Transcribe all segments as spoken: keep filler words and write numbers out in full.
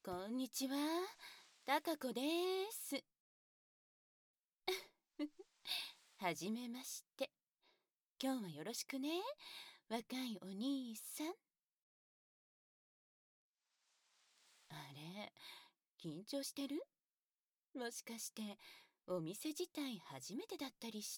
こんにちは、たかこです。はじめまして。今日はよろしくね、若いお兄さん。あれ、緊張してる？もしかしてお店自体初めてだったりして。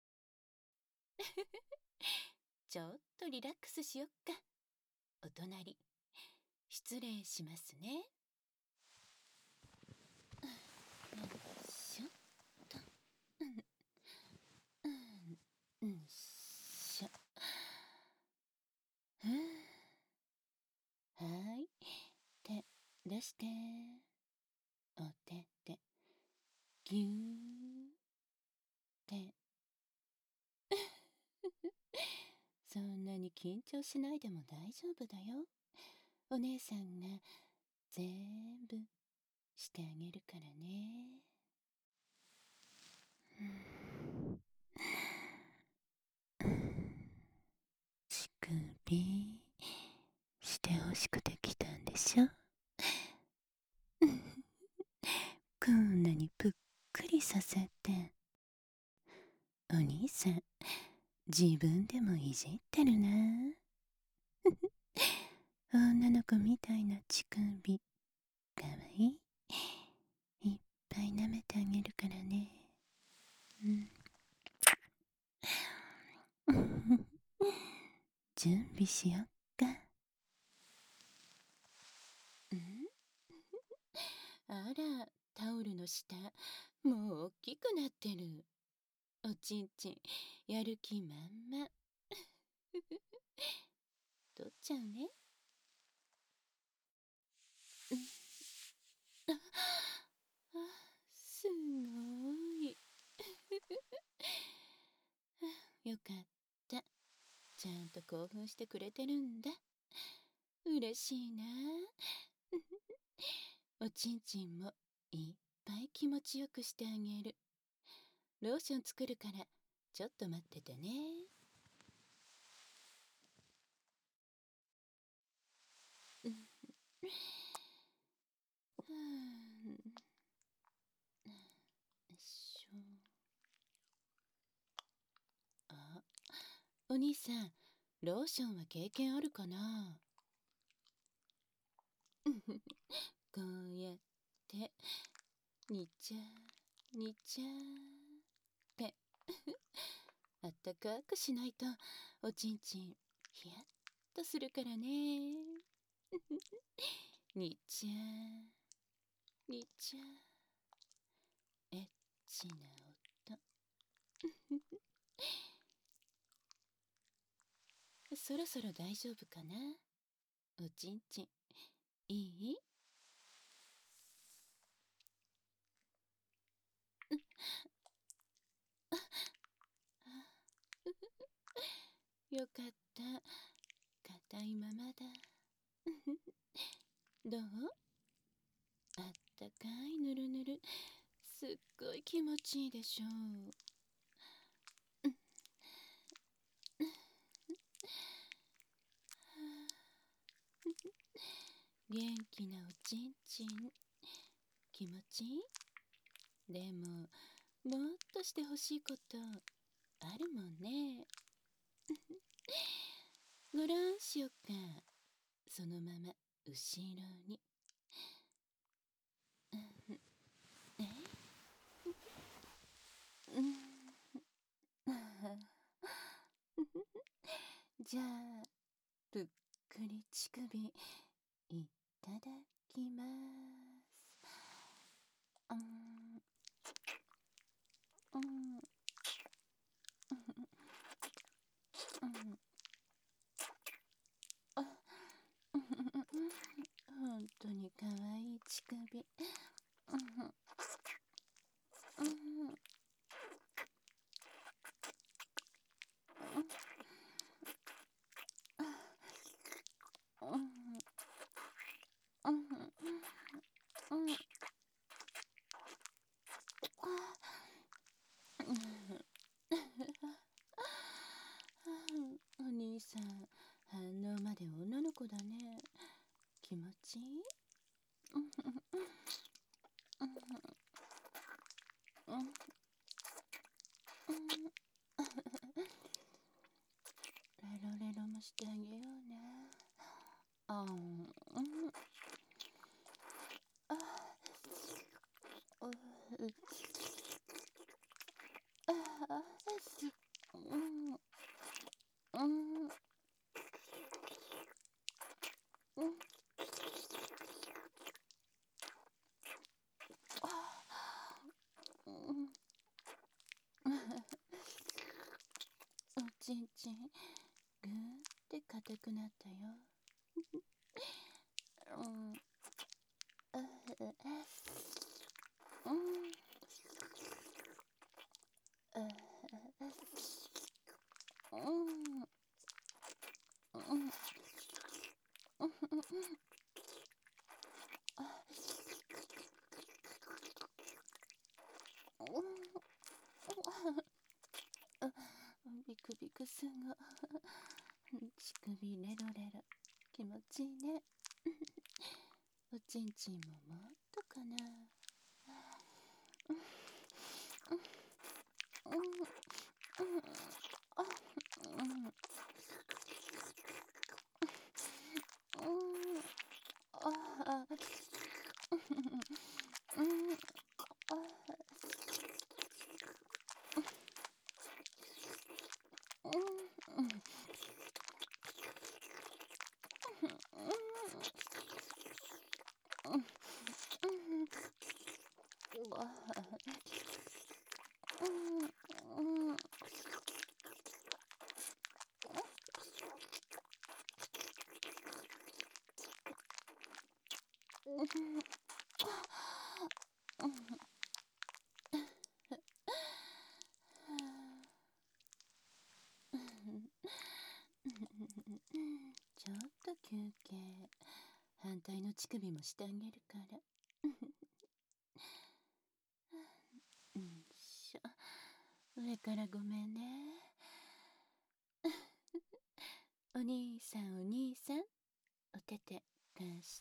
ちょっとリラックスしよっか。お隣失礼しますね。よいしょっと。うんうんうんしょ。ふう。はーい、手出して。お手手ぎゅーってそんなに緊張しないでも大丈夫だよ。お姉さんが全部してあげるからね。乳首してほしくて来たんでしょ。こんなにぷっくりさせて。お兄さん自分でもいじってるな。女の子みたいな乳首かわいい。いっぱい舐めてあげるからね。うん。準備しよっか。んあら、タオルの下もう大きくなってる。おちんちんやる気満々。取っちゃうね。ああ、すごい。よかった。ちゃんと興奮してくれてるんだ。嬉しいな。おちんちんもいっぱい気持ちよくしてあげる。ローション作るからちょっと待っててね。うんはあ、よいしょ。あ、お兄さん、ローションは経験あるかな？こうやってにちゃにちゃってあったかくしないとおちんちんヒヤッとするからね。にちゃにちゃエッチな音。そろそろ大丈夫かな？おちんちんいい？よかった。硬いままだ。どう？あったかいぬるぬる。すっごい気持ちいいでしょう。元気なおちんちん気持ちいい？でももっとしてほしいことあるもんね。ごらんしよっか。そのまま後ろに。えうんじゃあぷっくり乳首いただきます。うんうんうんあ本当にかわいい乳首。うんうんうんうんうんお兄さん反応まで女の子だね。気持ちいい？ レロレロもしてあげようね。あん、うん、あ、う、あ、す、うん、うん、うん、あ、うん、おちんちん、ぐーって硬くなったよ。うん、あ、うん、あ、うん、うん、うん、うん、あ、うん、ビクビクすんが乳首レロレロ気持ちいいね。おちんちんももっとかな。うんうんうんあうんうんああうんあうんうんうんちょっと休憩。反対の乳首もしてあげるから。うんしょ。上からごめんね。お兄さんお兄さん、お手手貸して。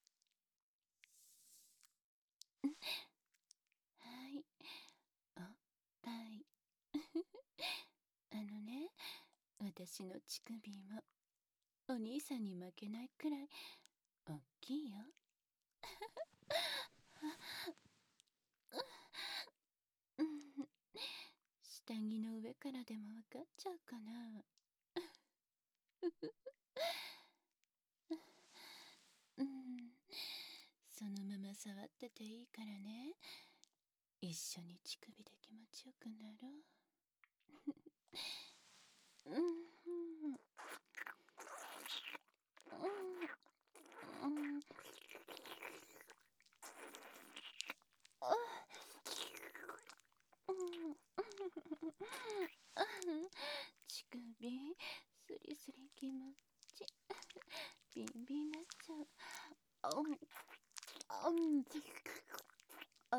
はい、おっぱい。あのね、私の乳首もお兄さんに負けないくらいおっきいよ。うん、下着の上からでもわかっちゃうかな。うん、そのまま触ってていいからね。一緒に乳首で気持ちよくなろう。うん、うん、うん、うん、あ、うん、乳首スリスリ気持ちビンビンなっちゃう。あん、あん、あ、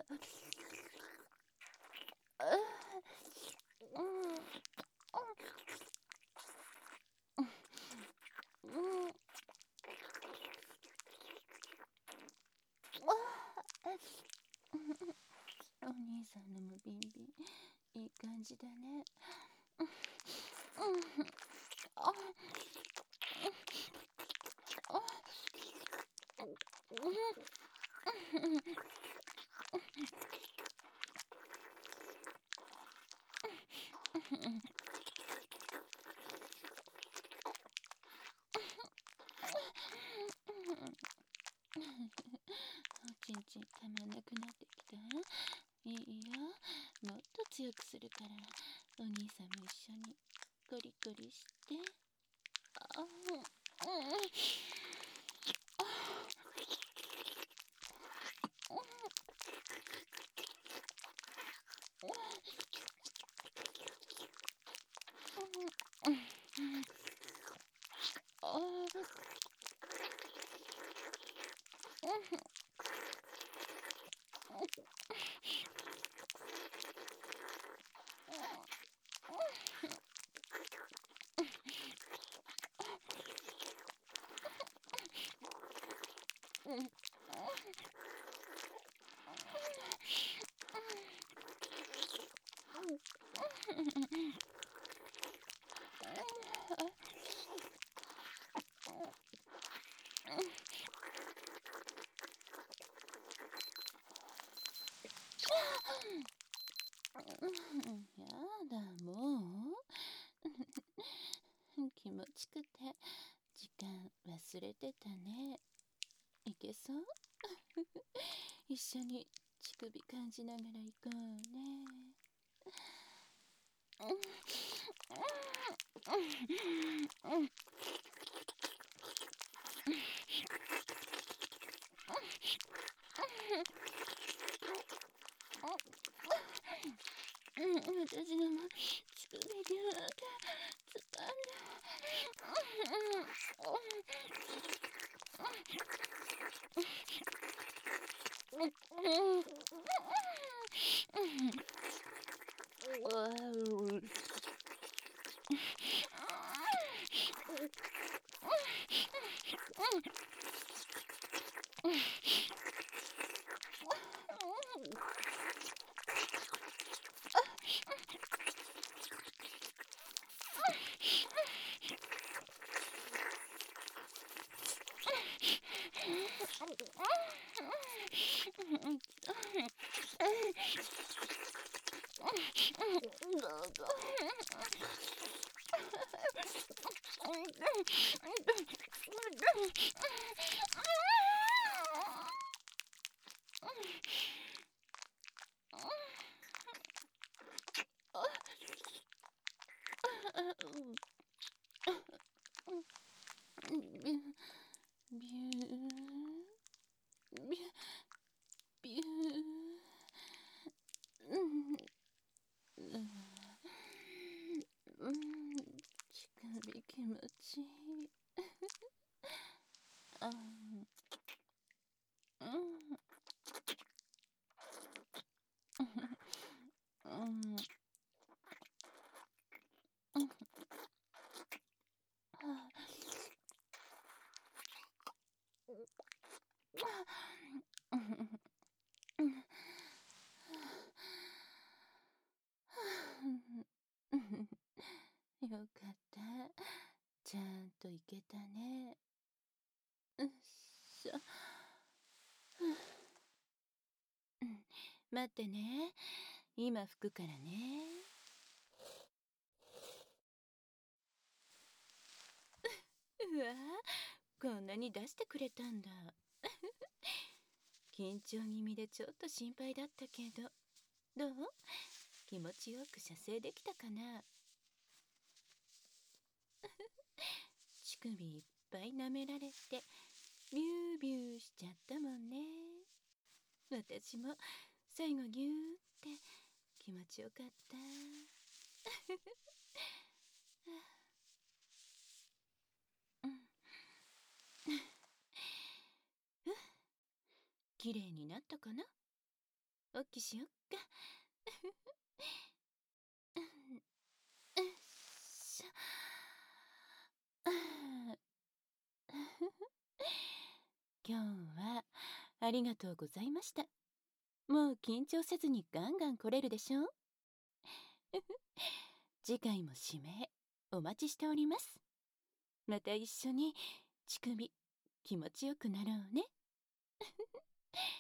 あ、うん、うん、うん、お兄さんのもビンビンいい感じだね。うん、あ、あ、おちんちんたまんなくなってきた。いいよ、もっと強くするからお兄さんも一緒にゴリゴリして。あ、うん、うん、あ、うん、うん、あ、うん、 やだ、もう気持ちくて時間忘れてたね。いけそう？一緒に乳首感じながら行こうね。私のも乳首ぎゅーって掴んで。ビュービュービューうんうん乳首気持ちいい。あうんうんよかった。ちゃんといけたね。うっしょ。待ってね。今拭くからね。うわぁ、こんなに出してくれたんだ。緊張気味でちょっと心配だったけど、どう？気持ちよく射精できたかな？乳首いっぱい舐められてビュービューしちゃったもんね。私も最後ギューって気持ちよかった。綺麗になったかな？おっきしよっか。よっしょ。今日はありがとうございました。もう緊張せずにガンガン来れるでしょ？次回も指名お待ちしております。また一緒に乳首気持ちよくなろうね。